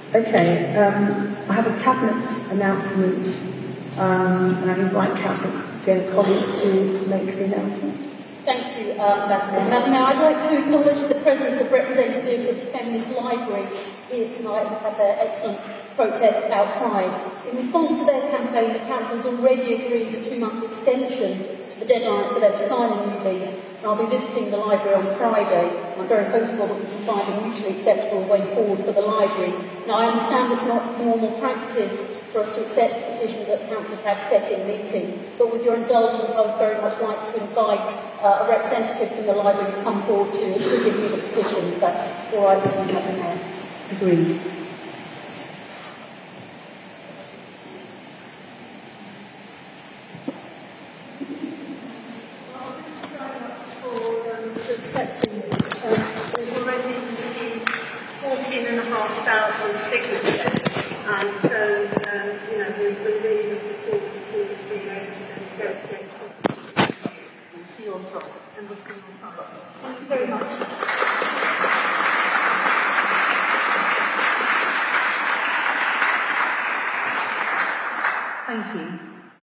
Okay, I have a cabinet announcement, and I invite Councillor Fiona Colley to make the announcement. Thank you, Madam Mayor. I'd like to acknowledge the presence of representatives of the Feminist Library here tonight who had their excellent protest outside. In response to their campaign, the Council has already agreed a 2-month extension to the deadline for them to sign a new lease, and I'll be visiting the library on Friday. I'm very hopeful that we can find a mutually acceptable way forward for the library. Now, I understand it's not normal practice for us to accept petitions that councils have set in meeting, but with your indulgence, I would very much like to invite a representative from the library to come forward to give me the petition, if that's all right with you, Madam Mayor. Agreed. We've already received 14,500 signatures, and so we're really looking forward to being able to negotiate to your front, and we'll see you on Friday. Thank you very much. Thank you.